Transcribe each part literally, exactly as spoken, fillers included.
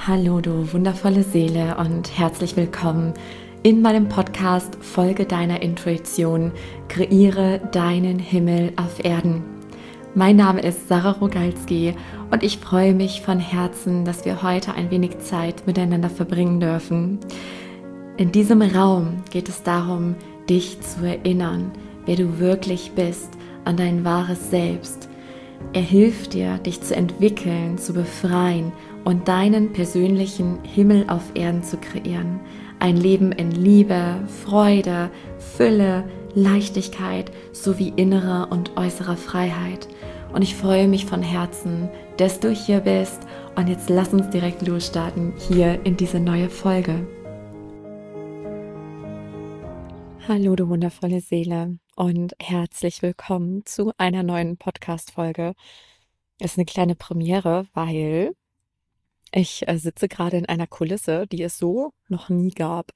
Hallo du wundervolle Seele und herzlich willkommen in meinem Podcast Folge deiner Intuition, kreiere deinen Himmel auf Erden. Mein Name ist Sarah Rogalski und ich freue mich von Herzen, dass wir heute ein wenig Zeit miteinander verbringen dürfen. In diesem Raum geht es darum, dich zu erinnern, wer du wirklich bist, an dein wahres Selbst. Er hilft dir, dich zu entwickeln, zu befreien und deinen persönlichen Himmel auf Erden zu kreieren. Ein Leben in Liebe, Freude, Fülle, Leichtigkeit sowie innerer und äußerer Freiheit. Und ich freue mich von Herzen, dass du hier bist. Und jetzt lass uns direkt losstarten hier in diese neue Folge. Hallo du wundervolle Seele und herzlich willkommen zu einer neuen Podcast-Folge. Es ist eine kleine Premiere, weil ich äh, sitze gerade in einer Kulisse, die es so noch nie gab.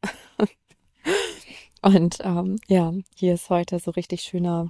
Und ähm, ja, hier ist heute so richtig schöner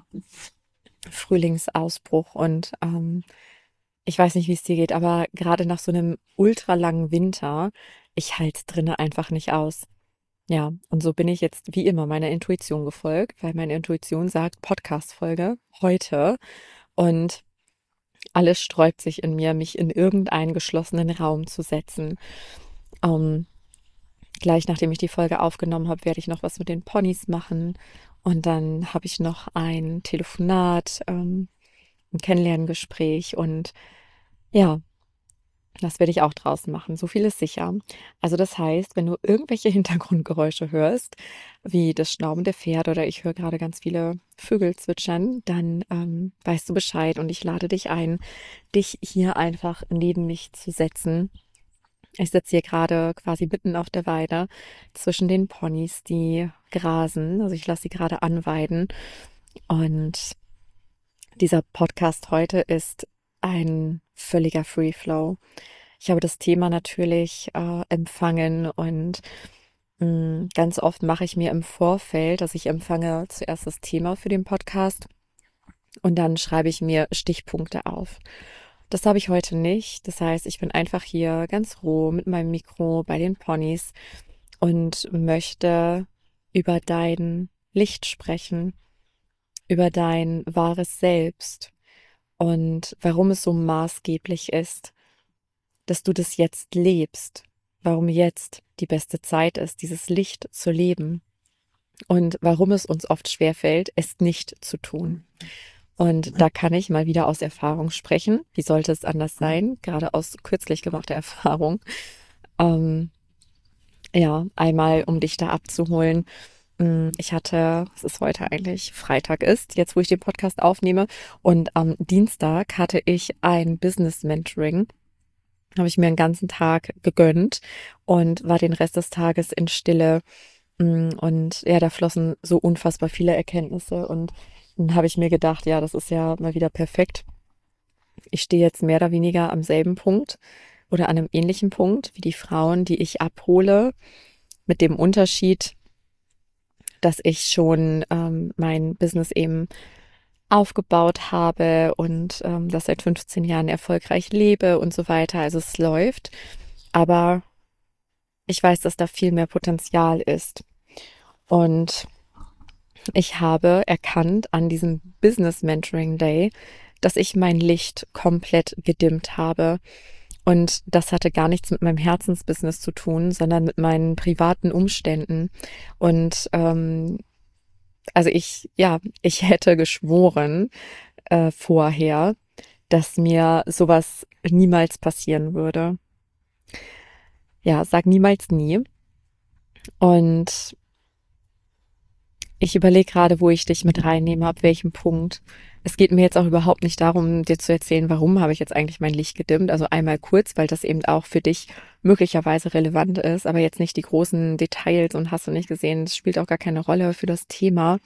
Frühlingsausbruch und ähm, ich weiß nicht, wie es dir geht, aber gerade nach so einem ultralangen Winter, ich halte es drinnen einfach nicht aus. Ja, und so bin ich jetzt wie immer meiner Intuition gefolgt, weil meine Intuition sagt, Podcast-Folge heute und alles sträubt sich in mir, mich in irgendeinen geschlossenen Raum zu setzen. Ähm, gleich nachdem ich die Folge aufgenommen habe, werde ich noch was mit den Ponys machen und dann habe ich noch ein Telefonat, ähm, ein Kennenlerngespräch und ja, das werde ich auch draußen machen. So viel ist sicher. Also das heißt, wenn du irgendwelche Hintergrundgeräusche hörst, wie das Schnauben der Pferde oder ich höre gerade ganz viele Vögel zwitschern, dann ähm, weißt du Bescheid und ich lade dich ein, dich hier einfach neben mich zu setzen. Ich sitze hier gerade quasi mitten auf der Weide zwischen den Ponys, die grasen. Also ich lasse sie gerade anweiden. Und dieser Podcast heute ist ein völliger Free Flow. Ich habe das Thema natürlich äh, empfangen und mh, ganz oft mache ich mir im Vorfeld, dass ich empfange zuerst das Thema für den Podcast und dann schreibe ich mir Stichpunkte auf. Das habe ich heute nicht. Das heißt, ich bin einfach hier ganz roh mit meinem Mikro bei den Ponys und möchte über dein Licht sprechen, über dein wahres Selbst und warum es so maßgeblich ist, dass du das jetzt lebst, warum jetzt die beste Zeit ist, dieses Licht zu leben und warum es uns oft schwerfällt, es nicht zu tun. Und da kann ich mal wieder aus Erfahrung sprechen. Wie sollte es anders sein? Gerade aus kürzlich gemachter Erfahrung. Ähm, ja, einmal, um dich da abzuholen. Ich hatte, es ist heute eigentlich Freitag ist, jetzt wo ich den Podcast aufnehme. Und am Dienstag hatte ich ein Business Mentoring. Habe ich mir einen ganzen Tag gegönnt und war den Rest des Tages in Stille. Und ja, da flossen so unfassbar viele Erkenntnisse und dann habe ich mir gedacht, ja, das ist ja mal wieder perfekt. Ich stehe jetzt mehr oder weniger am selben Punkt oder an einem ähnlichen Punkt wie die Frauen, die ich abhole, mit dem Unterschied, dass ich schon ähm, mein Business eben aufgebaut habe und ähm, das seit fünfzehn Jahren erfolgreich lebe und so weiter. Also es läuft, aber ich weiß, dass da viel mehr Potenzial ist. Und ich habe erkannt an diesem Business Mentoring Day, dass ich mein Licht komplett gedimmt habe. Und das hatte gar nichts mit meinem Herzensbusiness zu tun, sondern mit meinen privaten Umständen. Und ähm, also ich, ja, ich hätte geschworen äh, vorher, dass mir sowas niemals passieren würde. Ja, sag niemals nie. Und ich überlege gerade, wo ich dich mit reinnehme, ab welchem Punkt. Es geht mir jetzt auch überhaupt nicht darum, dir zu erzählen, warum habe ich jetzt eigentlich mein Licht gedimmt. Also einmal kurz, weil das eben auch für dich möglicherweise relevant ist, aber jetzt nicht die großen Details und hast du nicht gesehen, das spielt auch gar keine Rolle für das Thema.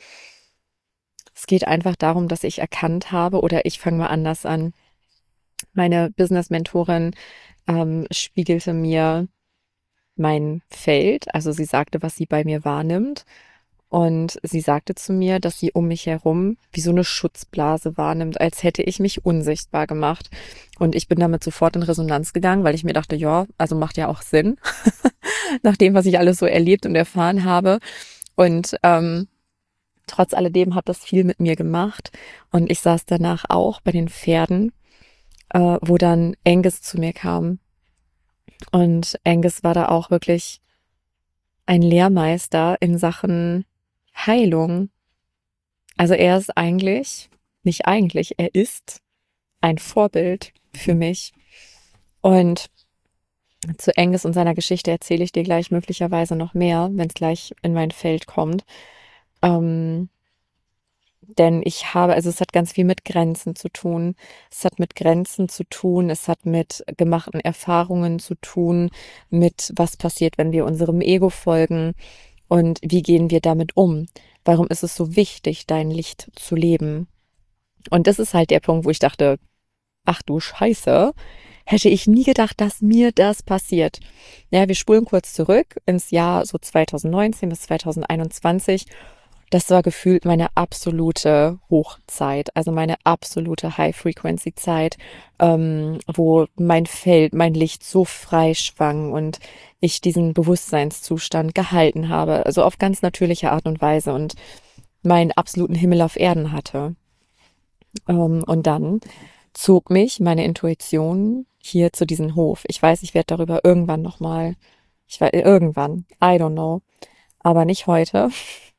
Es geht einfach darum, dass ich erkannt habe, oder ich fange mal anders an. Meine Business-Mentorin ähm, spiegelte mir mein Feld, also sie sagte, was sie bei mir wahrnimmt. Und sie sagte zu mir, dass sie um mich herum wie so eine Schutzblase wahrnimmt, als hätte ich mich unsichtbar gemacht. Und ich bin damit sofort in Resonanz gegangen, weil ich mir dachte, ja, also macht ja auch Sinn, nach dem, was ich alles so erlebt und erfahren habe. Und ähm, trotz alledem hat das viel mit mir gemacht. Und ich saß danach auch bei den Pferden, äh, wo dann Angus zu mir kam. Und Angus war da auch wirklich ein Lehrmeister in Sachen Heilung. Also er ist eigentlich, nicht eigentlich, er ist ein Vorbild für mich. Und zu Angus und seiner Geschichte erzähle ich dir gleich möglicherweise noch mehr, wenn es gleich in mein Feld kommt. Ähm, denn ich habe, also es hat ganz viel mit Grenzen zu tun. Es hat mit Grenzen zu tun. Es hat mit gemachten Erfahrungen zu tun, mit was passiert, wenn wir unserem Ego folgen und wie gehen wir damit um. Warum ist es so wichtig, dein Licht zu leben? Und das ist halt der Punkt, wo ich dachte, ach du Scheiße, hätte ich nie gedacht, dass mir das passiert. Ja, wir spulen kurz zurück ins Jahr so zwanzig neunzehn bis zwanzig einundzwanzig. Das war gefühlt meine absolute Hochzeit, also meine absolute High-Frequency-Zeit, ähm, wo mein Feld, mein Licht so frei schwang und ich diesen Bewusstseinszustand gehalten habe, also auf ganz natürliche Art und Weise und meinen absoluten Himmel auf Erden hatte. Ähm, und dann zog mich meine Intuition hier zu diesem Hof. Ich weiß, ich werde darüber irgendwann nochmal, ich weiß, irgendwann, I don't know, aber nicht heute.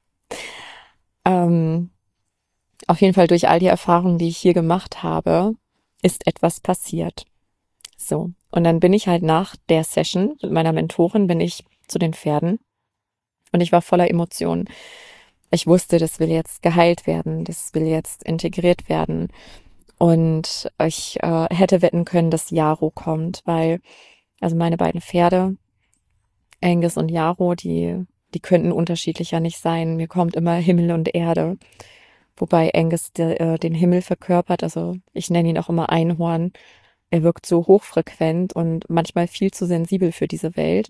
Ähm, auf jeden Fall durch all die Erfahrungen, die ich hier gemacht habe, ist etwas passiert. So. Und dann bin ich halt nach der Session mit meiner Mentorin, bin ich zu den Pferden und ich war voller Emotionen. Ich wusste, das will jetzt geheilt werden, das will jetzt integriert werden. Und ich äh, hätte wetten können, dass Jaro kommt, weil, also meine beiden Pferde, Angus und Jaro, die, die könnten unterschiedlicher nicht sein. Mir kommt immer Himmel und Erde. Wobei Angus de, äh, den Himmel verkörpert, also ich nenne ihn auch immer Einhorn. Er wirkt so hochfrequent und manchmal viel zu sensibel für diese Welt.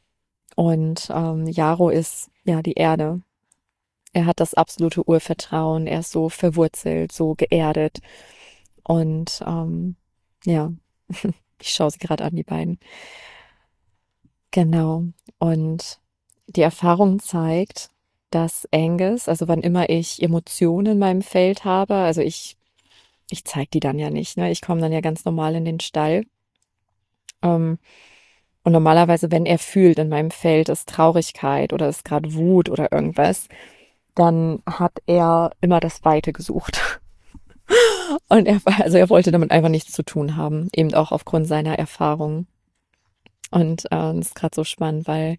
Und ähm, Jaro ist ja die Erde. Er hat das absolute Urvertrauen. Er ist so verwurzelt, so geerdet. Und ähm, ja, ich schaue sie gerade an, die beiden. Genau. Und die Erfahrung zeigt, dass Angus, also wann immer ich Emotionen in meinem Feld habe, also ich, ich zeige die dann ja nicht, ne? Ich komme dann ja ganz normal in den Stall. Ähm, und normalerweise, wenn er fühlt, in meinem Feld ist Traurigkeit oder ist gerade Wut oder irgendwas, dann hat er immer das Weite gesucht. Und er, also er wollte damit einfach nichts zu tun haben, eben auch aufgrund seiner Erfahrung. Und äh, das ist gerade so spannend, weil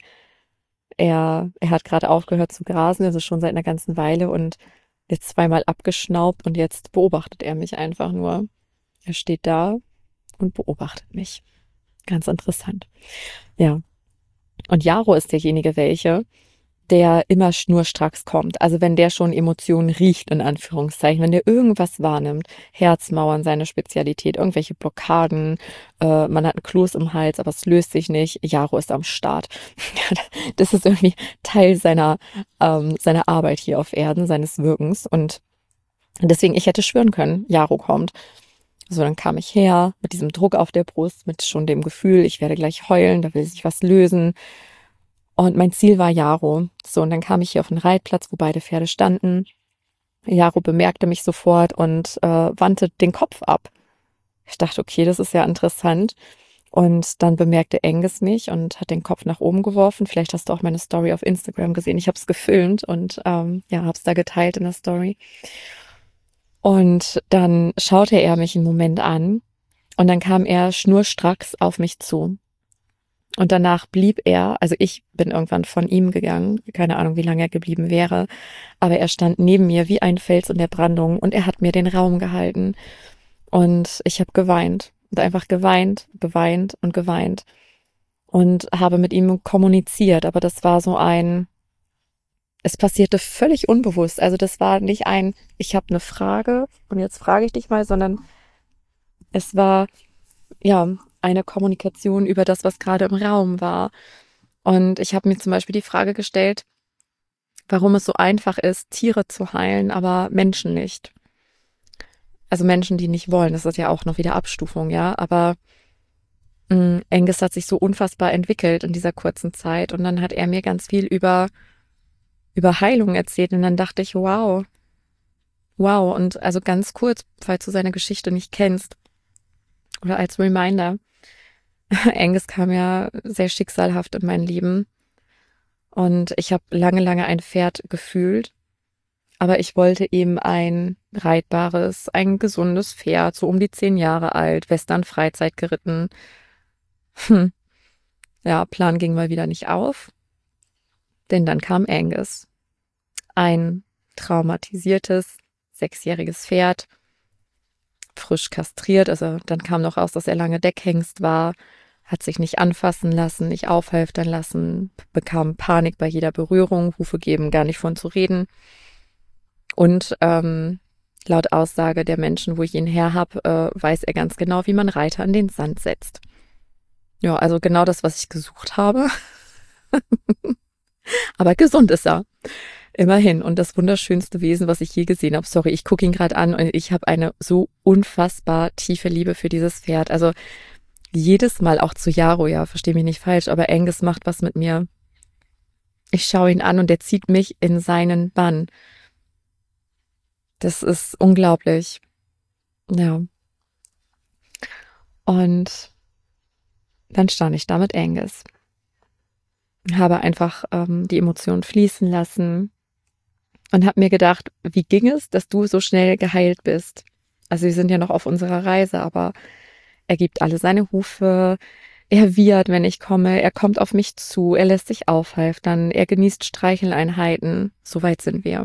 er, er hat gerade aufgehört zu grasen, also schon seit einer ganzen Weile und jetzt zweimal abgeschnaubt und jetzt beobachtet er mich einfach nur. Er steht da und beobachtet mich. Ganz interessant. Ja. Und Jaro ist derjenige, welche, der immer schnurstracks kommt. Also wenn der schon Emotionen riecht, in Anführungszeichen, wenn der irgendwas wahrnimmt, Herzmauern seine Spezialität, irgendwelche Blockaden, äh, man hat einen Kloß im Hals, aber es löst sich nicht, Jaro ist am Start. Das ist irgendwie Teil seiner, ähm, seiner Arbeit hier auf Erden, seines Wirkens und deswegen, ich hätte schwören können, Jaro kommt. So, dann kam ich her mit diesem Druck auf der Brust, mit schon dem Gefühl, ich werde gleich heulen, da will sich was lösen. Und mein Ziel war Jaro. So, und dann kam ich hier auf den Reitplatz, wo beide Pferde standen. Jaro bemerkte mich sofort und äh, wandte den Kopf ab. Ich dachte, okay, das ist ja interessant. Und dann bemerkte Angus mich und hat den Kopf nach oben geworfen. Vielleicht hast du auch meine Story auf Instagram gesehen. Ich habe es gefilmt und ähm, ja, habe es da geteilt in der Story. Und dann schaute er mich einen Moment an und dann kam er schnurstracks auf mich zu. Und danach blieb er, also ich bin irgendwann von ihm gegangen, keine Ahnung, wie lange er geblieben wäre, aber er stand neben mir wie ein Fels in der Brandung und er hat mir den Raum gehalten. Und ich habe geweint und einfach geweint, geweint und geweint und habe mit ihm kommuniziert, aber das war so ein, es passierte völlig unbewusst. Also das war nicht ein, ich habe eine Frage und jetzt frage ich dich mal, sondern es war ja eine Kommunikation über das, was gerade im Raum war. Und ich habe mir zum Beispiel die Frage gestellt, warum es so einfach ist, Tiere zu heilen, aber Menschen nicht. Also Menschen, die nicht wollen, das ist ja auch noch wieder Abstufung, ja, aber mh, Angus hat sich so unfassbar entwickelt in dieser kurzen Zeit und dann hat er mir ganz viel über, über Heilung erzählt und dann dachte ich, wow, wow, und also ganz kurz, falls du seine Geschichte nicht kennst oder als Reminder, Angus kam ja sehr schicksalhaft in mein Leben und ich habe lange, lange ein Pferd gefühlt, aber ich wollte eben ein reitbares, ein gesundes Pferd, so um die zehn Jahre alt, Western Freizeit geritten. Hm. Ja, Plan ging mal wieder nicht auf, denn dann kam Angus, ein traumatisiertes, sechsjähriges Pferd, frisch kastriert, also dann kam noch raus, dass er lange Deckhengst war, hat sich nicht anfassen lassen, nicht aufhalftern lassen, bekam Panik bei jeder Berührung, Hufe geben, gar nicht von zu reden. Und ähm, laut Aussage der Menschen, wo ich ihn her habe, äh, weiß er ganz genau, wie man Reiter an den Sand setzt. Ja, also genau das, was ich gesucht habe. Aber gesund ist er. Immerhin. Und das wunderschönste Wesen, was ich je gesehen habe. Sorry, ich gucke ihn gerade an und ich habe eine so unfassbar tiefe Liebe für dieses Pferd. Also jedes Mal auch zu Yaro, ja, verstehe mich nicht falsch, aber Angus macht was mit mir. Ich schaue ihn an und er zieht mich in seinen Bann. Das ist unglaublich. Ja. Und dann stand ich da mit Angus. Habe einfach ähm, die Emotionen fließen lassen und habe mir gedacht, wie ging es, dass du so schnell geheilt bist? Also wir sind ja noch auf unserer Reise, aber er gibt alle seine Hufe, er wiehert, wenn ich komme, er kommt auf mich zu, er lässt sich aufhalftern, er genießt Streicheleinheiten, so weit sind wir.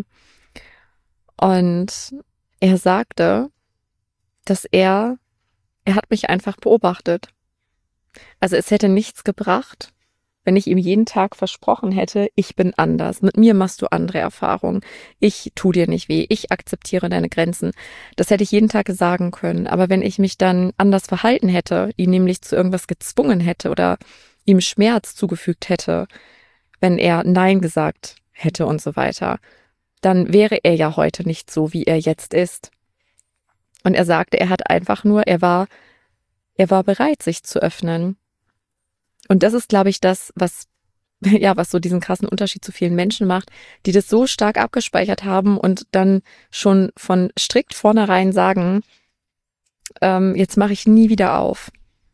Und er sagte, dass er, er hat mich einfach beobachtet. Also es hätte nichts gebracht, wenn ich ihm jeden Tag versprochen hätte, ich bin anders, mit mir machst du andere Erfahrungen, ich tu dir nicht weh, ich akzeptiere deine Grenzen. Das hätte ich jeden Tag sagen können. Aber wenn ich mich dann anders verhalten hätte, ihn nämlich zu irgendwas gezwungen hätte oder ihm Schmerz zugefügt hätte, wenn er Nein gesagt hätte und so weiter, dann wäre er ja heute nicht so, wie er jetzt ist. Und er sagte, er hat einfach nur, er war, er war bereit, sich zu öffnen. Und das ist, glaube ich, das, was, ja, was so diesen krassen Unterschied zu vielen Menschen macht, die das so stark abgespeichert haben und dann schon von strikt vornherein sagen, ähm, jetzt mache ich nie wieder auf.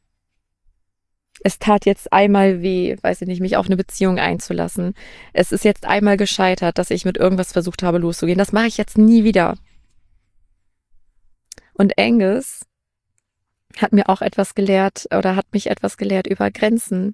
Es tat jetzt einmal weh, weiß ich nicht, mich auf eine Beziehung einzulassen. Es ist jetzt einmal gescheitert, dass ich mit irgendwas versucht habe, loszugehen. Das mache ich jetzt nie wieder. Und Angus hat mir auch etwas gelehrt oder hat mich etwas gelehrt über Grenzen.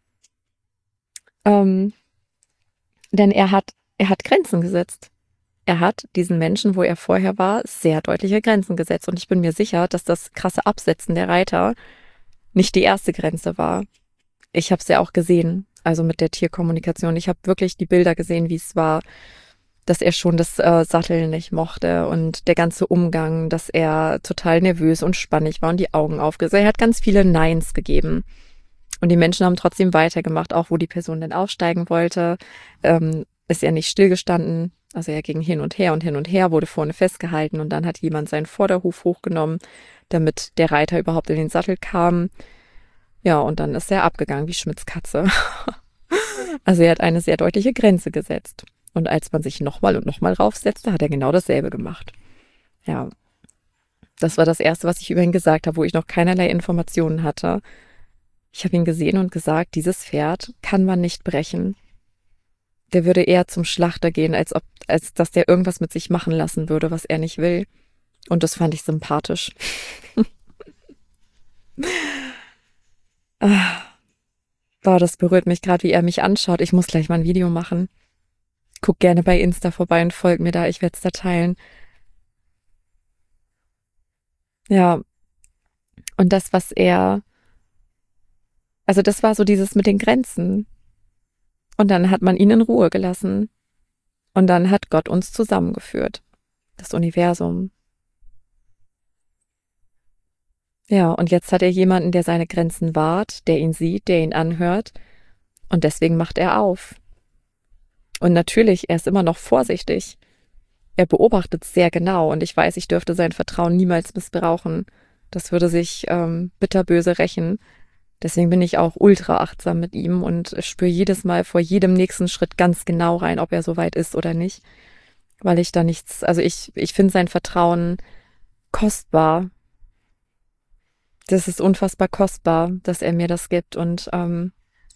Ähm, denn er hat, er hat Grenzen gesetzt. Er hat diesen Menschen, wo er vorher war, sehr deutliche Grenzen gesetzt. Und ich bin mir sicher, dass das krasse Absetzen der Reiter nicht die erste Grenze war. Ich habe es ja auch gesehen, also mit der Tierkommunikation. Ich habe wirklich die Bilder gesehen, wie es war, dass er schon das äh, Satteln nicht mochte und der ganze Umgang, dass er total nervös und spannig war und die Augen aufgerissen. Er hat ganz viele Neins gegeben. Und die Menschen haben trotzdem weitergemacht, auch wo die Person dann aussteigen wollte, ähm, ist er nicht stillgestanden. Also er ging hin und her und hin und her, wurde vorne festgehalten und dann hat jemand seinen Vorderhuf hochgenommen, damit der Reiter überhaupt in den Sattel kam. Ja, und dann ist er abgegangen wie Schmitz Katze. Also er hat eine sehr deutliche Grenze gesetzt. Und als man sich nochmal und nochmal raufsetzte, hat er genau dasselbe gemacht. Ja, das war das Erste, was ich über ihn gesagt habe, wo ich noch keinerlei Informationen hatte. Ich habe ihn gesehen und gesagt, dieses Pferd kann man nicht brechen. Der würde eher zum Schlachter gehen, als ob, als dass der irgendwas mit sich machen lassen würde, was er nicht will. Und das fand ich sympathisch. ah, boah, das berührt mich gerade, wie er mich anschaut. Ich muss gleich mal ein Video machen. Guck gerne bei Insta vorbei und folg mir da. Ich werde es da teilen. Ja, und das, was er, also das war so dieses mit den Grenzen. Und dann hat man ihn in Ruhe gelassen. Und dann hat Gott uns zusammengeführt. Das Universum. Ja, und jetzt hat er jemanden, der seine Grenzen wahrt, der ihn sieht, der ihn anhört. Und deswegen macht er auf. Und natürlich, er ist immer noch vorsichtig. Er beobachtet sehr genau und ich weiß, ich dürfte sein Vertrauen niemals missbrauchen. Das würde sich ähm, bitterböse rächen. Deswegen bin ich auch ultra achtsam mit ihm und spüre jedes Mal vor jedem nächsten Schritt ganz genau rein, ob er soweit ist oder nicht. Weil ich da nichts, also ich, ich finde sein Vertrauen kostbar. Das ist unfassbar kostbar, dass er mir das gibt. Und ähm,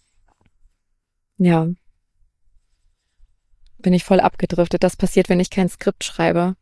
ja, bin ich voll abgedriftet. Das passiert, wenn ich kein Skript schreibe.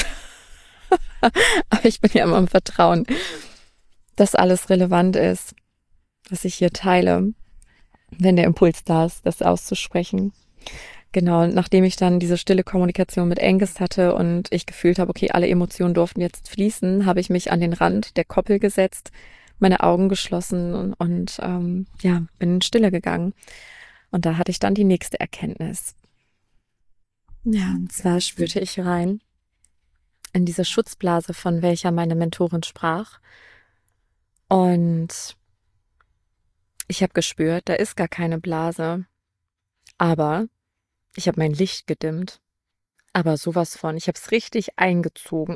Aber ich bin ja immer im Vertrauen, dass alles relevant ist, was ich hier teile, wenn der Impuls da ist, das auszusprechen. Genau, und nachdem ich dann diese stille Kommunikation mit Angus hatte und ich gefühlt habe, okay, alle Emotionen durften jetzt fließen, habe ich mich an den Rand der Koppel gesetzt, meine Augen geschlossen und, und ähm, ja, bin in Stille gegangen. Und da hatte ich dann die nächste Erkenntnis. Ja, und zwar spürte ich rein in diese Schutzblase, von welcher meine Mentorin sprach. Und ich habe gespürt, da ist gar keine Blase. Aber ich habe mein Licht gedimmt. Aber sowas von. Ich habe es richtig eingezogen.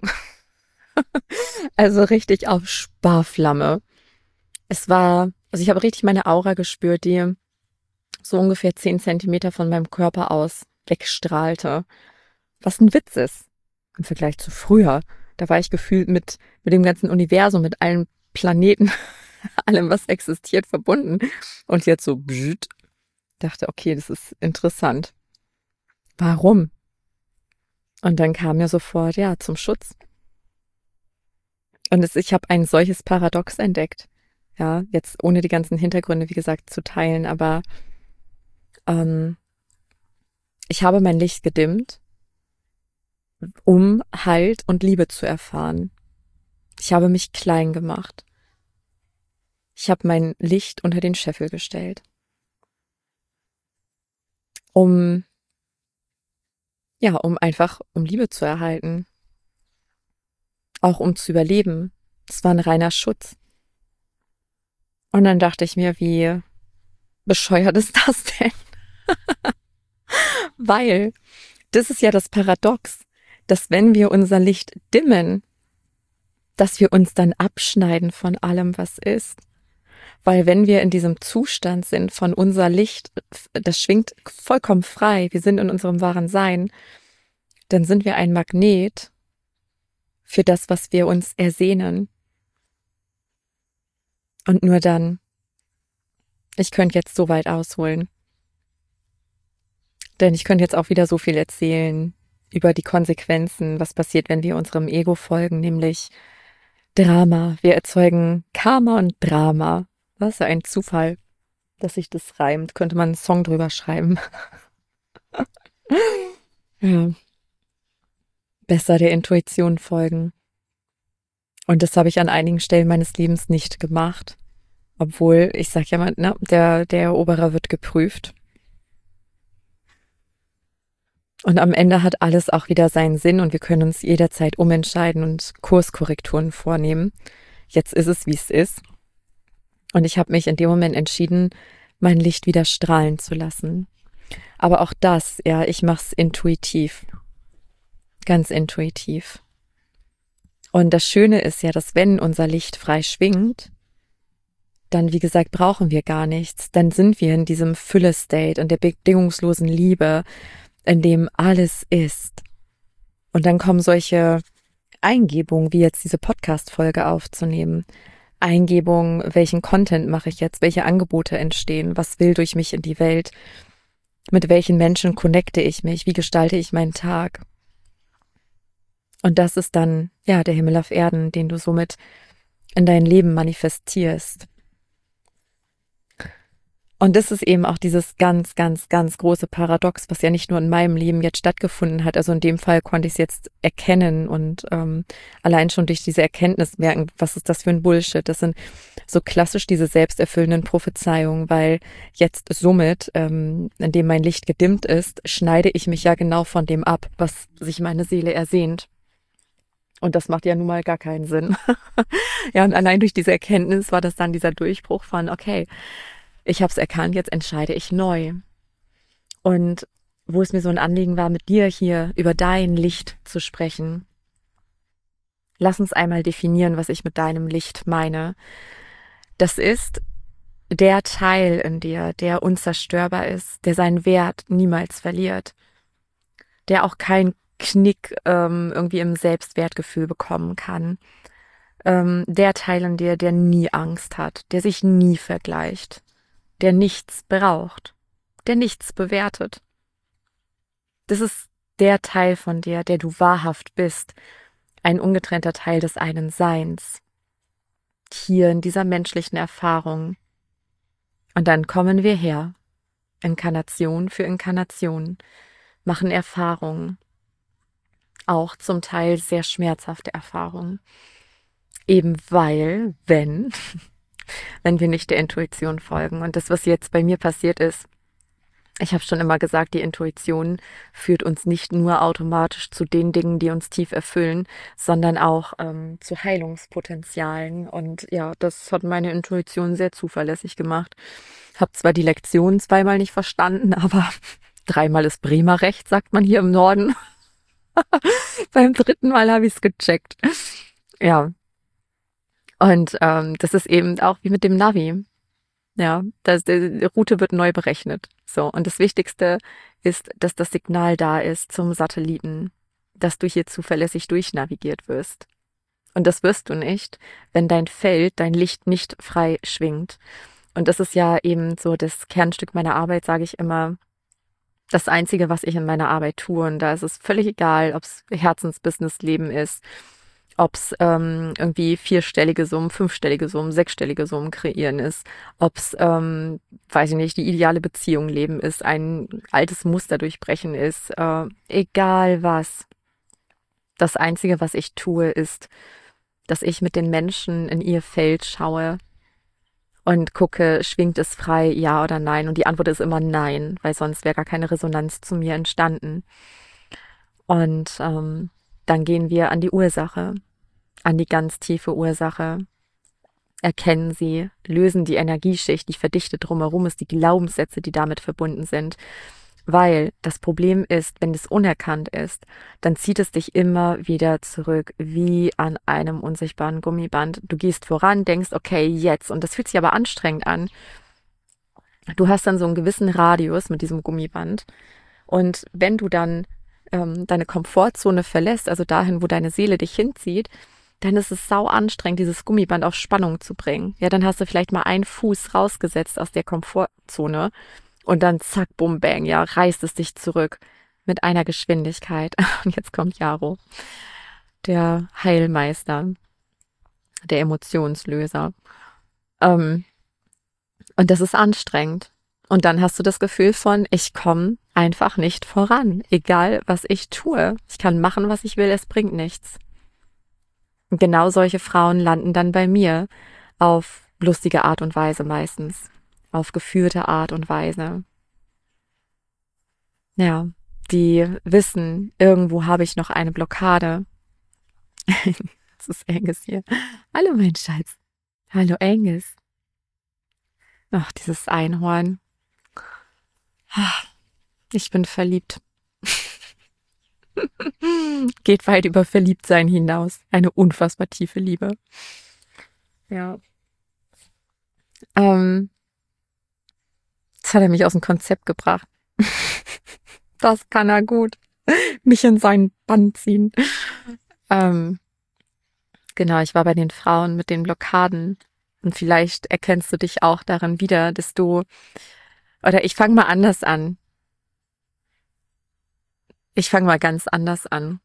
Also richtig auf Sparflamme. Es war, also ich habe richtig meine Aura gespürt, die so ungefähr zehn Zentimeter von meinem Körper aus wegstrahlte. Was ein Witz ist. Im Vergleich zu früher. Da war ich gefühlt mit, mit dem ganzen Universum, mit allen Planeten, allem, was existiert, verbunden. Und jetzt so, bzzzt, dachte, okay, das ist interessant. Warum? Und dann kam mir sofort, ja, zum Schutz. Und es, ich habe ein solches Paradox entdeckt. Ja, jetzt ohne die ganzen Hintergründe, wie gesagt, zu teilen, aber ähm, ich habe mein Licht gedimmt, um Halt und Liebe zu erfahren. Ich habe mich klein gemacht. Ich habe mein Licht unter den Scheffel gestellt, um, ja, um einfach, um Liebe zu erhalten. Auch um zu überleben. Es war ein reiner Schutz. Und dann dachte ich mir, wie bescheuert ist das denn? Weil das ist ja das Paradox, dass wenn wir unser Licht dimmen, dass wir uns dann abschneiden von allem, was ist. Weil wenn wir in diesem Zustand sind von unser Licht, das schwingt vollkommen frei, wir sind in unserem wahren Sein, dann sind wir ein Magnet für das, was wir uns ersehnen. Und nur dann, ich könnte jetzt so weit ausholen, denn ich könnte jetzt auch wieder so viel erzählen über die Konsequenzen, was passiert, wenn wir unserem Ego folgen, nämlich Drama. Wir erzeugen Karma und Drama. Was für ein Zufall, dass sich das reimt. Könnte man einen Song drüber schreiben. Ja. Besser der Intuition folgen. Und das habe ich an einigen Stellen meines Lebens nicht gemacht. Obwohl, ich sag ja mal, na, der, der Eroberer wird geprüft. Und am Ende hat alles auch wieder seinen Sinn und wir können uns jederzeit umentscheiden und Kurskorrekturen vornehmen. Jetzt ist es, wie es ist. Und ich habe mich in dem Moment entschieden, mein Licht wieder strahlen zu lassen. Aber auch das, ja, ich mache es intuitiv. Ganz intuitiv. Und das Schöne ist ja, dass wenn unser Licht frei schwingt, dann, wie gesagt, brauchen wir gar nichts. Dann sind wir in diesem Fülle-State und der bedingungslosen Liebe, in dem alles ist. Und dann kommen solche Eingebungen, wie jetzt diese Podcast-Folge aufzunehmen. Eingebungen, welchen Content mache ich jetzt, welche Angebote entstehen, was will durch mich in die Welt, mit welchen Menschen connecte ich mich, wie gestalte ich meinen Tag. Und das ist dann, ja, der Himmel auf Erden, den du somit in dein Leben manifestierst. Und das ist eben auch dieses ganz, ganz, ganz große Paradox, was ja nicht nur in meinem Leben jetzt stattgefunden hat. Also in dem Fall konnte ich es jetzt erkennen und ähm, allein schon durch diese Erkenntnis merken, was ist das für ein Bullshit. Das sind so klassisch diese selbsterfüllenden Prophezeiungen, weil jetzt somit, ähm, indem mein Licht gedimmt ist, schneide ich mich ja genau von dem ab, was sich meine Seele ersehnt. Und das macht ja nun mal gar keinen Sinn. Ja, und allein durch diese Erkenntnis war das dann dieser Durchbruch von, okay, ich habe es erkannt, jetzt entscheide ich neu. Und wo es mir so ein Anliegen war, mit dir hier über dein Licht zu sprechen. Lass uns einmal definieren, was ich mit deinem Licht meine. Das ist der Teil in dir, der unzerstörbar ist, der seinen Wert niemals verliert, der auch keinen Knick ähm, irgendwie im Selbstwertgefühl bekommen kann. Ähm, der Teil in dir, der nie Angst hat, der sich nie vergleicht, der nichts braucht, der nichts bewertet. Das ist der Teil von dir, der du wahrhaft bist, ein ungetrennter Teil des einen Seins, hier in dieser menschlichen Erfahrung. Und dann kommen wir her, Inkarnation für Inkarnation, machen Erfahrungen, auch zum Teil sehr schmerzhafte Erfahrungen. Eben weil, wenn, wenn wir nicht der Intuition folgen. Und das, was jetzt bei mir passiert ist, ich habe schon immer gesagt, die Intuition führt uns nicht nur automatisch zu den Dingen, die uns tief erfüllen, sondern auch ähm, zu Heilungspotenzialen. Und ja, das hat meine Intuition sehr zuverlässig gemacht. Habe zwar die Lektion zweimal nicht verstanden, aber dreimal ist Bremer Recht, sagt man hier im Norden. Beim dritten Mal habe ich es gecheckt. Ja. Und ähm, das ist eben auch wie mit dem Navi. Ja, das, die Route wird neu berechnet. So, und das Wichtigste ist, dass das Signal da ist zum Satelliten, dass du hier zuverlässig durchnavigiert wirst. Und das wirst du nicht, wenn dein Feld, dein Licht nicht frei schwingt. Und das ist ja eben so das Kernstück meiner Arbeit, sage ich immer, das Einzige, was ich in meiner Arbeit tue. Und da ist es völlig egal, ob es Herzensbusiness-Leben ist, ob es ähm, irgendwie vierstellige Summen, fünfstellige Summen, sechsstellige Summen kreieren ist, ob es, ähm, weiß ich nicht, die ideale Beziehung leben ist, ein altes Muster durchbrechen ist, äh, egal was. Das Einzige, was ich tue, ist, dass ich mit den Menschen in ihr Feld schaue und gucke, schwingt es frei, ja oder nein? Und die Antwort ist immer nein, weil sonst wäre gar keine Resonanz zu mir entstanden. Und ähm, dann gehen wir an die Ursache, an die ganz tiefe Ursache, erkennen sie, lösen die Energieschicht, die verdichtet drumherum ist, die Glaubenssätze, die damit verbunden sind. Weil das Problem ist, wenn es unerkannt ist, dann zieht es dich immer wieder zurück, wie an einem unsichtbaren Gummiband. Du gehst voran, denkst, okay, jetzt. Und das fühlt sich aber anstrengend an. Du hast dann so einen gewissen Radius mit diesem Gummiband. Und wenn du dann ähm, deine Komfortzone verlässt, also dahin, wo deine Seele dich hinzieht, dann ist es sau anstrengend, dieses Gummiband auf Spannung zu bringen. Ja, dann hast du vielleicht mal einen Fuß rausgesetzt aus der Komfortzone und dann zack, bum, bang, ja, reißt es dich zurück mit einer Geschwindigkeit. Und jetzt kommt Jaro, der Heilmeister, der Emotionslöser. Ähm, und das ist anstrengend. Und dann hast du das Gefühl von, ich komme einfach nicht voran, egal was ich tue. Ich kann machen, was ich will, es bringt nichts. Und genau solche Frauen landen dann bei mir auf lustige Art und Weise meistens, auf geführte Art und Weise. Ja, die wissen, irgendwo habe ich noch eine Blockade. Das ist Angus hier. Hallo mein Schatz. Hallo Angus. Ach, dieses Einhorn. Ich bin verliebt. Geht weit über Verliebtsein hinaus. Eine unfassbar tiefe Liebe. Ja. Ähm, jetzt hat er mich aus dem Konzept gebracht. Das kann er gut. Mich in seinen Bann ziehen. Ähm, genau, ich war bei den Frauen mit den Blockaden. Und vielleicht erkennst du dich auch darin wieder, dass du, oder ich fange mal anders an. Ich fange mal ganz anders an.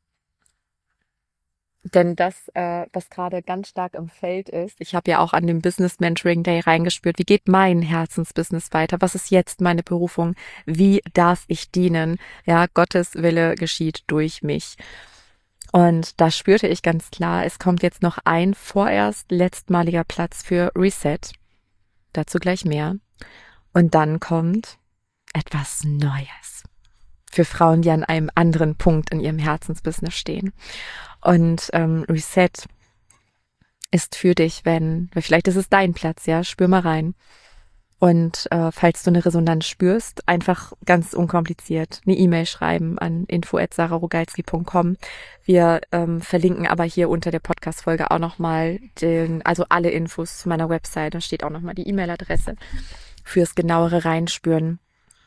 Denn das, äh, was gerade ganz stark im Feld ist, ich habe ja auch an dem Business Mentoring Day reingespürt, wie geht mein Herzensbusiness weiter? Was ist jetzt meine Berufung? Wie darf ich dienen? Ja, Gottes Wille geschieht durch mich. Und da spürte ich ganz klar, es kommt jetzt noch ein vorerst letztmaliger Platz für Reset. Dazu gleich mehr. Und dann kommt etwas Neues. Für Frauen, die an einem anderen Punkt in ihrem Herzensbusiness stehen. Und ähm, Reset ist für dich, wenn, vielleicht ist es dein Platz, ja, spür mal rein. Und äh, falls du eine Resonanz spürst, einfach ganz unkompliziert eine E-Mail schreiben an info at sarah rogalski punkt com. Wir ähm, verlinken aber hier unter der Podcast-Folge auch nochmal den, also alle Infos zu meiner Website. Da steht auch nochmal die E-Mail-Adresse fürs genauere Reinspüren.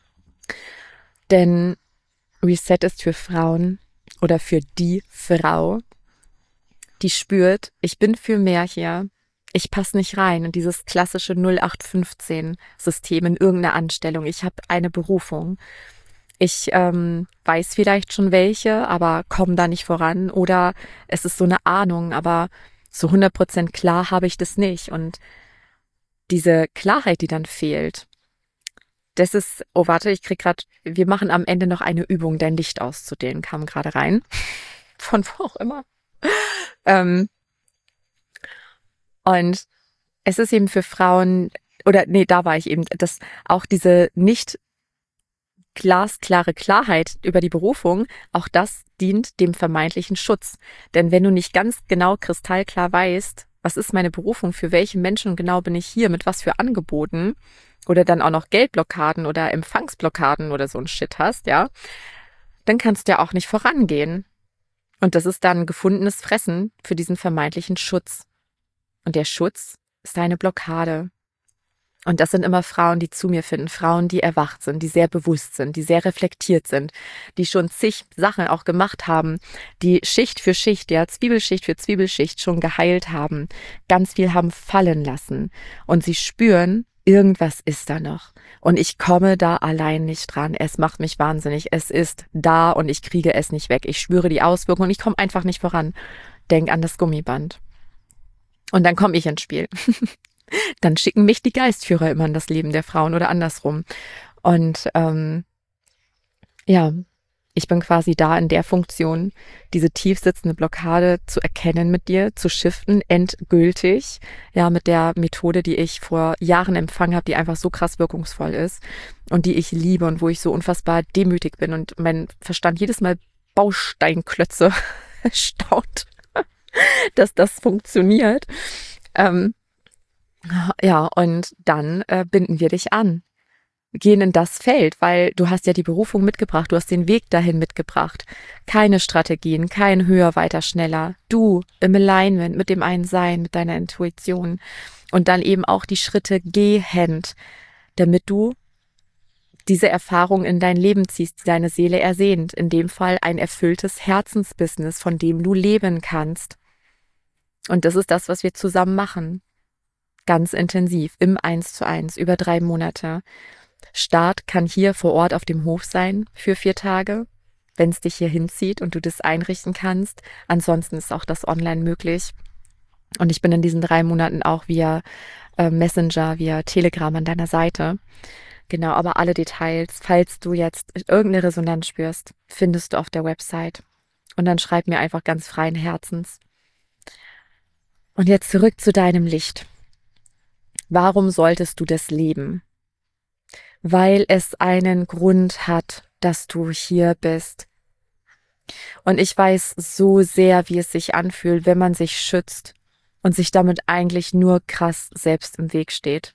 Denn Reset ist für Frauen oder für die Frau, die spürt, ich bin für mehr hier. Ich passe nicht rein in dieses klassische null acht fünfzehn System in irgendeiner Anstellung. Ich habe eine Berufung. Ich ähm, weiß vielleicht schon welche, aber komme da nicht voran. Oder es ist so eine Ahnung, aber so hundert Prozent klar habe ich das nicht. Und diese Klarheit, die dann fehlt, das ist, oh warte, ich krieg gerade, wir machen am Ende noch eine Übung, dein Licht auszudehnen, kam gerade rein. Von wo auch immer. ähm, Und es ist eben für Frauen, oder nee, da war ich eben, dass auch diese nicht glasklare Klarheit über die Berufung, auch das dient dem vermeintlichen Schutz. Denn wenn du nicht ganz genau kristallklar weißt, was ist meine Berufung, für welche Menschen genau bin ich hier, mit was für Angeboten, oder dann auch noch Geldblockaden oder Empfangsblockaden oder so ein Shit hast, ja, dann kannst du ja auch nicht vorangehen. Und das ist dann gefundenes Fressen für diesen vermeintlichen Schutz. Und der Schutz ist eine Blockade. Und das sind immer Frauen, die zu mir finden. Frauen, die erwacht sind, die sehr bewusst sind, die sehr reflektiert sind, die schon zig Sachen auch gemacht haben, die Schicht für Schicht, ja, Zwiebelschicht für Zwiebelschicht schon geheilt haben, ganz viel haben fallen lassen. Und sie spüren, irgendwas ist da noch. Und ich komme da allein nicht dran. Es macht mich wahnsinnig. Es ist da und ich kriege es nicht weg. Ich spüre die Auswirkungen und ich komme einfach nicht voran. Denk an das Gummiband. Und dann komme ich ins Spiel. Dann schicken mich die Geistführer immer in das Leben der Frauen oder andersrum. Und ähm, ja, ich bin quasi da in der Funktion, diese tief sitzende Blockade zu erkennen mit dir, zu shiften, endgültig. Ja, mit der Methode, die ich vor Jahren empfangen habe, die einfach so krass wirkungsvoll ist und die ich liebe und wo ich so unfassbar demütig bin und mein Verstand jedes Mal Bausteinklötze staunt, dass das funktioniert. Ähm, ja, und dann äh, binden wir dich an. Gehen in das Feld, weil du hast ja die Berufung mitgebracht, du hast den Weg dahin mitgebracht. Keine Strategien, kein höher, weiter, schneller. Du im Alignment mit dem einen Sein, mit deiner Intuition. Und dann eben auch die Schritte gehend, damit du diese Erfahrung in dein Leben ziehst, die deine Seele ersehnt. In dem Fall ein erfülltes Herzensbusiness, von dem du leben kannst. Und das ist das, was wir zusammen machen. Ganz intensiv, im Eins zu Eins, über drei Monate. Start kann hier vor Ort auf dem Hof sein für vier Tage, wenn es dich hier hinzieht und du das einrichten kannst. Ansonsten ist auch das online möglich. Und ich bin in diesen drei Monaten auch via äh, Messenger, via Telegram an deiner Seite. Genau, aber alle Details, falls du jetzt irgendeine Resonanz spürst, findest du auf der Website. Und dann schreib mir einfach ganz freien Herzens. Und jetzt zurück zu deinem Licht. Warum solltest du das leben? Weil es einen Grund hat, dass du hier bist. Und ich weiß so sehr, wie es sich anfühlt, wenn man sich schützt und sich damit eigentlich nur krass selbst im Weg steht.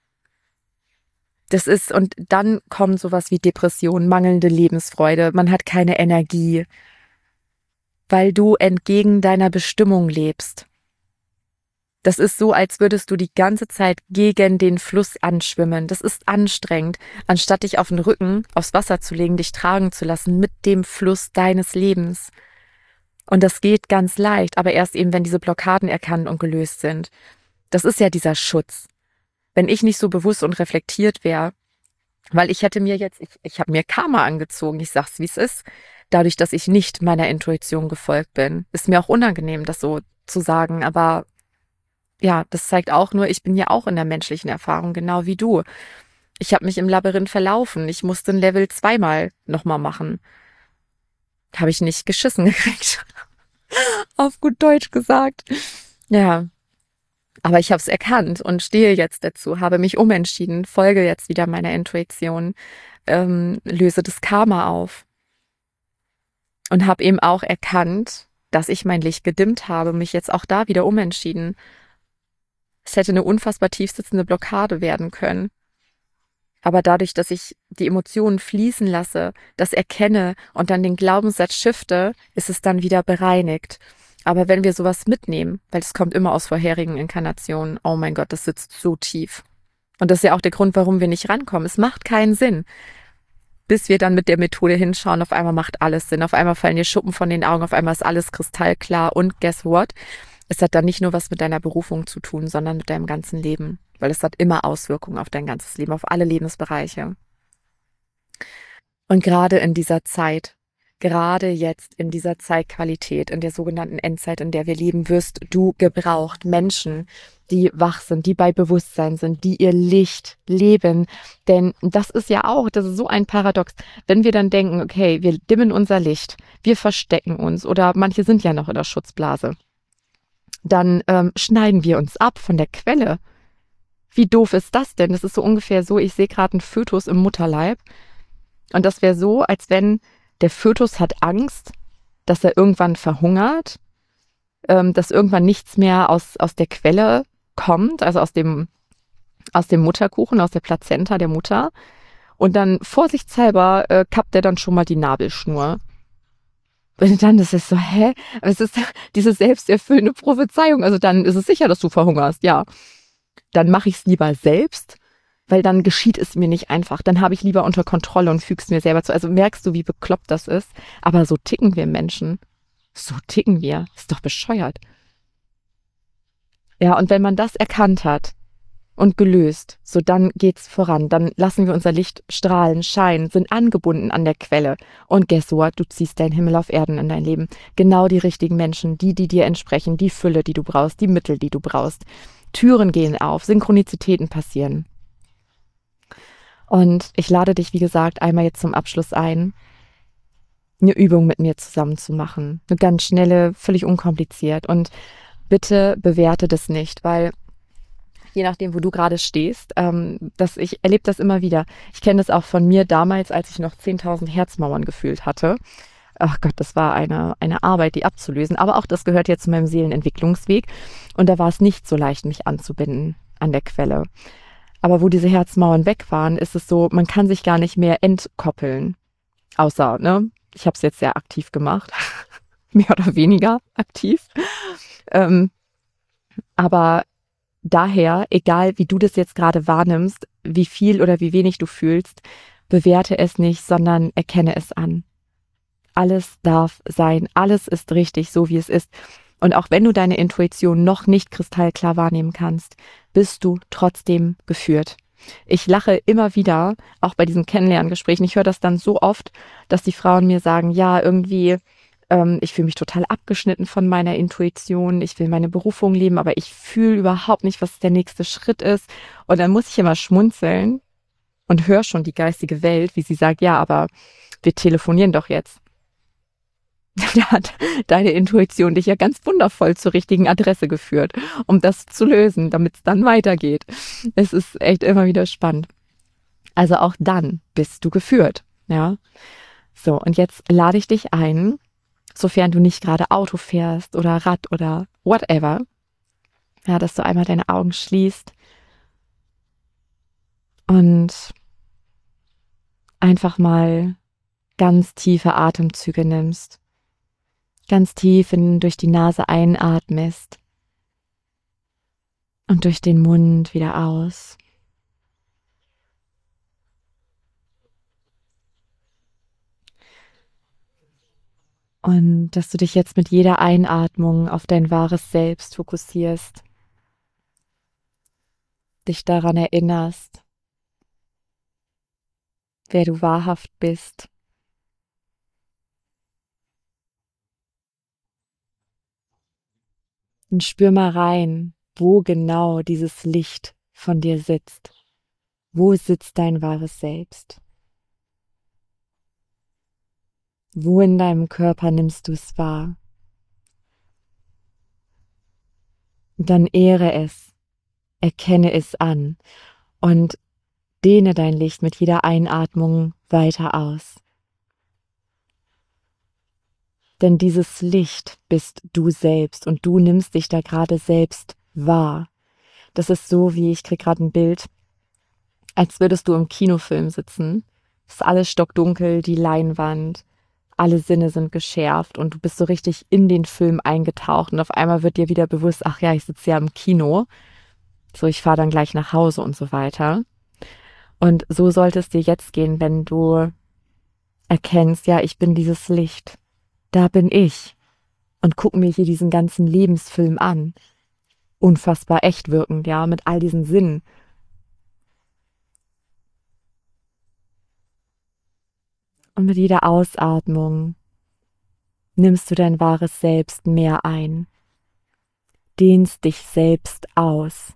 Das ist, und dann kommt sowas wie Depression, mangelnde Lebensfreude, man hat keine Energie, weil du entgegen deiner Bestimmung lebst. Das ist so, als würdest du die ganze Zeit gegen den Fluss anschwimmen. Das ist anstrengend, anstatt dich auf den Rücken, aufs Wasser zu legen, dich tragen zu lassen mit dem Fluss deines Lebens. Und das geht ganz leicht, aber erst eben, wenn diese Blockaden erkannt und gelöst sind. Das ist ja dieser Schutz. Wenn ich nicht so bewusst und reflektiert wäre, weil ich hätte mir jetzt, ich, ich habe mir Karma angezogen, ich sag's, wie es ist, dadurch, dass ich nicht meiner Intuition gefolgt bin. Ist mir auch unangenehm, das so zu sagen, aber ja, das zeigt auch nur, ich bin ja auch in der menschlichen Erfahrung, genau wie du. Ich habe mich im Labyrinth verlaufen. Ich musste ein Level zweimal nochmal machen. Habe ich nicht geschissen gekriegt. Auf gut Deutsch gesagt. Ja, aber ich habe es erkannt und stehe jetzt dazu, habe mich umentschieden, folge jetzt wieder meiner Intuition, ähm, löse das Karma auf. Und habe eben auch erkannt, dass ich mein Licht gedimmt habe, mich jetzt auch da wieder umentschieden. Es hätte eine unfassbar tief sitzende Blockade werden können. Aber dadurch, dass ich die Emotionen fließen lasse, das erkenne und dann den Glaubenssatz shifte, ist es dann wieder bereinigt. Aber wenn wir sowas mitnehmen, weil es kommt immer aus vorherigen Inkarnationen, oh mein Gott, das sitzt so tief. Und das ist ja auch der Grund, warum wir nicht rankommen. Es macht keinen Sinn. Bis wir dann mit der Methode hinschauen, auf einmal macht alles Sinn. Auf einmal fallen dir Schuppen von den Augen, auf einmal ist alles kristallklar. Und guess what? Es hat dann nicht nur was mit deiner Berufung zu tun, sondern mit deinem ganzen Leben. Weil es hat immer Auswirkungen auf dein ganzes Leben, auf alle Lebensbereiche. Und gerade in dieser Zeit, gerade jetzt in dieser Zeitqualität, in der sogenannten Endzeit, in der wir leben, wirst du gebraucht. Menschen, die wach sind, die bei Bewusstsein sind, die ihr Licht leben. Denn das ist ja auch, das ist so ein Paradox, wenn wir dann denken, okay, wir dimmen unser Licht, wir verstecken uns oder manche sind ja noch in der Schutzblase, dann ähm, schneiden wir uns ab von der Quelle. Wie doof ist das denn? Das ist so ungefähr so, ich sehe gerade einen Fötus im Mutterleib und das wäre so, als wenn der Fötus hat Angst, dass er irgendwann verhungert, ähm, dass irgendwann nichts mehr aus, aus der Quelle kommt, also aus dem, aus dem Mutterkuchen, aus der Plazenta der Mutter. Und dann vorsichtshalber äh, kappt er dann schon mal die Nabelschnur. Und dann ist es so, hä? Es ist diese selbsterfüllende Prophezeiung. Also dann ist es sicher, dass du verhungerst, ja. Dann mache ich es lieber selbst, weil dann geschieht es mir nicht einfach. Dann habe ich lieber unter Kontrolle und füge es mir selber zu. Also merkst du, wie bekloppt das ist? Aber so ticken wir Menschen. So ticken wir. Ist doch bescheuert. Ja, und wenn man das erkannt hat und gelöst, so dann geht's voran. Dann lassen wir unser Licht strahlen, scheinen, sind angebunden an der Quelle. Und guess what? Du ziehst deinen Himmel auf Erden in dein Leben. Genau die richtigen Menschen, die, die dir entsprechen, die Fülle, die du brauchst, die Mittel, die du brauchst. Türen gehen auf, Synchronizitäten passieren. Und ich lade dich, wie gesagt, einmal jetzt zum Abschluss ein, eine Übung mit mir zusammen zu machen. Eine ganz schnelle, völlig unkompliziert. Und bitte bewerte das nicht, weil je nachdem, wo du gerade stehst, ähm, das, ich erlebe das immer wieder. Ich kenne das auch von mir damals, als ich noch zehntausend Herzmauern gefühlt hatte. Ach Gott, das war eine, eine Arbeit, die abzulösen. Aber auch das gehört jetzt zu meinem Seelenentwicklungsweg. Und da war es nicht so leicht, mich anzubinden an der Quelle. Aber wo diese Herzmauern weg waren, ist es so, man kann sich gar nicht mehr entkoppeln. Außer, ne, ich habe es jetzt sehr aktiv gemacht. Mehr oder weniger aktiv. Ähm, aber daher, egal wie du das jetzt gerade wahrnimmst, wie viel oder wie wenig du fühlst, bewerte es nicht, sondern erkenne es an. Alles darf sein, alles ist richtig, so wie es ist. Und auch wenn du deine Intuition noch nicht kristallklar wahrnehmen kannst, bist du trotzdem geführt. Ich lache immer wieder, auch bei diesen Kennenlerngesprächen. Ich höre das dann so oft, dass die Frauen mir sagen, ja, irgendwie, ähm, ich fühle mich total abgeschnitten von meiner Intuition. Ich will meine Berufung leben, aber ich fühle überhaupt nicht, was der nächste Schritt ist. Und dann muss ich immer schmunzeln und höre schon die geistige Welt, wie sie sagt, ja, aber wir telefonieren doch jetzt. Da hat deine Intuition dich ja ganz wundervoll zur richtigen Adresse geführt, um das zu lösen, damit es dann weitergeht. Es ist echt immer wieder spannend. Also auch dann bist du geführt, ja. So, und jetzt lade ich dich ein, sofern du nicht gerade Auto fährst oder Rad oder whatever, ja, dass du einmal deine Augen schließt und einfach mal ganz tiefe Atemzüge nimmst. Ganz tief in, durch die Nase einatmest und durch den Mund wieder aus. Und dass du dich jetzt mit jeder Einatmung auf dein wahres Selbst fokussierst, dich daran erinnerst, wer du wahrhaft bist. Und spür mal rein, wo genau dieses Licht von dir sitzt. Wo sitzt dein wahres Selbst? Wo in deinem Körper nimmst du es wahr? Und dann ehre es, erkenne es an und dehne dein Licht mit jeder Einatmung weiter aus. Denn dieses Licht bist du selbst und du nimmst dich da gerade selbst wahr. Das ist so, wie ich kriege gerade ein Bild. als würdest du im Kinofilm sitzen. Es ist alles stockdunkel, die Leinwand, alle Sinne sind geschärft und du bist so richtig in den Film eingetaucht und auf einmal wird dir wieder bewusst, ach ja, ich sitze ja im Kino, so ich fahre dann gleich nach Hause und so weiter. Und so sollte es dir jetzt gehen, wenn du erkennst, ja, ich bin dieses Licht, da bin ich und guck mir hier diesen ganzen Lebensfilm an. Unfassbar echt wirkend, ja, mit all diesen Sinnen. Und mit jeder Ausatmung nimmst du dein wahres Selbst mehr ein, dehnst dich selbst aus,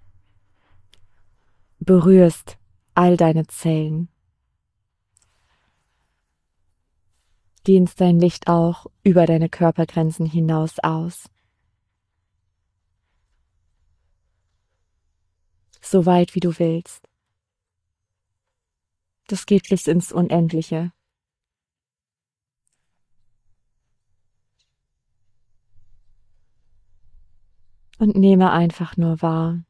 berührst all deine Zellen, dehnst dein Licht auch über deine Körpergrenzen hinaus aus. So weit wie du willst. Das geht bis ins Unendliche. Und nehme einfach nur wahr.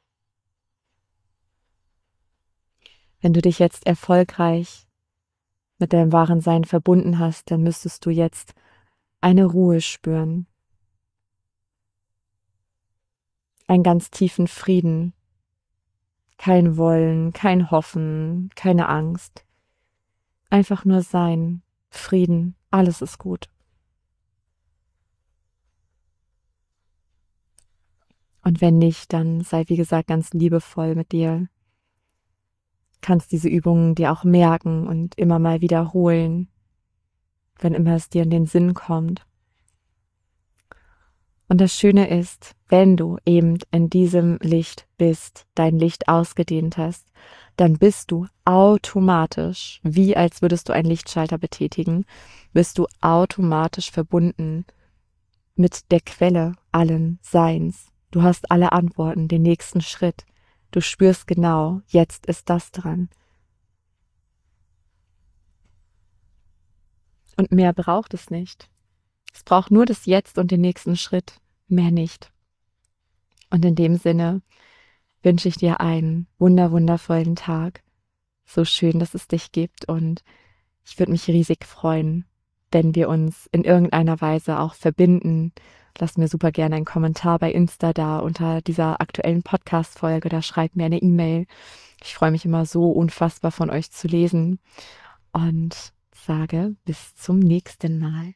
Wenn du dich jetzt erfolgreich mit deinem wahren Sein verbunden hast, dann müsstest du jetzt eine Ruhe spüren. Einen ganz tiefen Frieden. Kein Wollen, kein Hoffen, keine Angst. Einfach nur sein, Frieden, alles ist gut. Und wenn nicht, dann sei wie gesagt ganz liebevoll mit dir. Kannst diese Übungen dir auch merken und immer mal wiederholen, wenn immer es dir in den Sinn kommt. Und das Schöne ist, wenn du eben in diesem Licht bist, dein Licht ausgedehnt hast, dann bist du automatisch, wie als würdest du einen Lichtschalter betätigen, bist du automatisch verbunden mit der Quelle allen Seins. Du hast alle Antworten, den nächsten Schritt. Du spürst genau, jetzt ist das dran. Und mehr braucht es nicht. Es braucht nur das Jetzt und den nächsten Schritt, mehr nicht. Und in dem Sinne wünsche ich dir einen wunder wundervollen Tag. So schön, dass es dich gibt und ich würde mich riesig freuen, wenn wir uns in irgendeiner Weise auch verbinden. Lass mir super gerne einen Kommentar bei Insta da unter dieser aktuellen Podcast-Folge oder schreib mir eine E-Mail. Ich freue mich immer so unfassbar von euch zu lesen und sage bis zum nächsten Mal.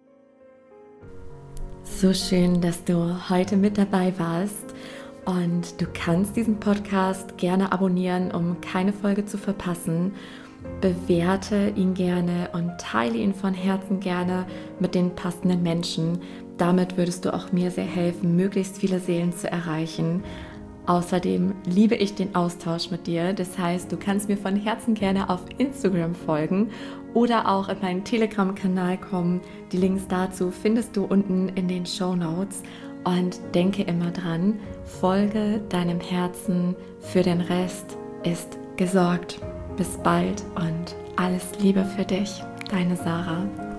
So schön, dass du heute mit dabei warst und du kannst diesen Podcast gerne abonnieren, um keine Folge zu verpassen. Bewerte ihn gerne und teile ihn von Herzen gerne mit den passenden Menschen. Damit würdest du auch mir sehr helfen, möglichst viele Seelen zu erreichen. Außerdem liebe ich den Austausch mit dir. Das heißt, du kannst mir von Herzen gerne auf Instagram folgen oder auch in meinen Telegram-Kanal kommen. Die Links dazu findest du unten in den Shownotes. Und denke immer dran, folge deinem Herzen, für den Rest ist gesorgt. Bis bald und alles Liebe für dich, deine Sarah.